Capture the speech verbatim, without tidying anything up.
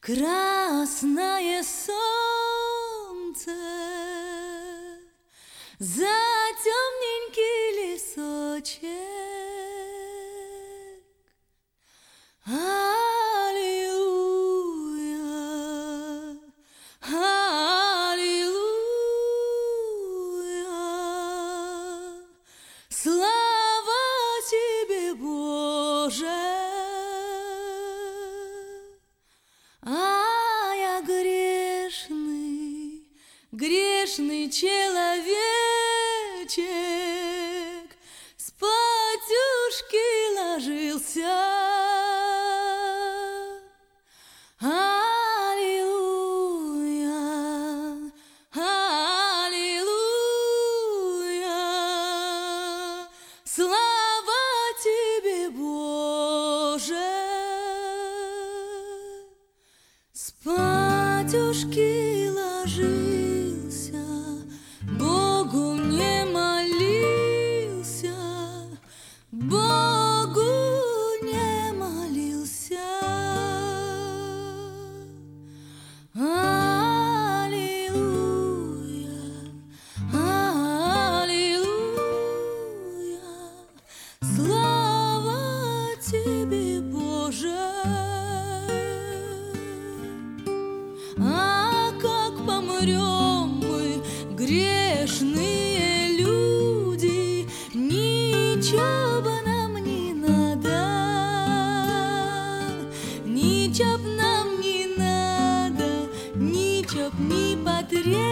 Красное солнце за темненький лесочек. Аллилуйя, аллилуйя, слава тебе, Боже. А я грешный, грешный человечек, спатюшки ложился. Аллилуйя, аллилуйя, слава тебе, Боже. Спатюшки ложился, Богу не молился, Богу не молился. Аллилуйя, аллилуйя, слава тебе, Боже. А как помрем мы, грешные люди, ничего бы нам не надо, ничего б нам не надо, ничего б не потребно.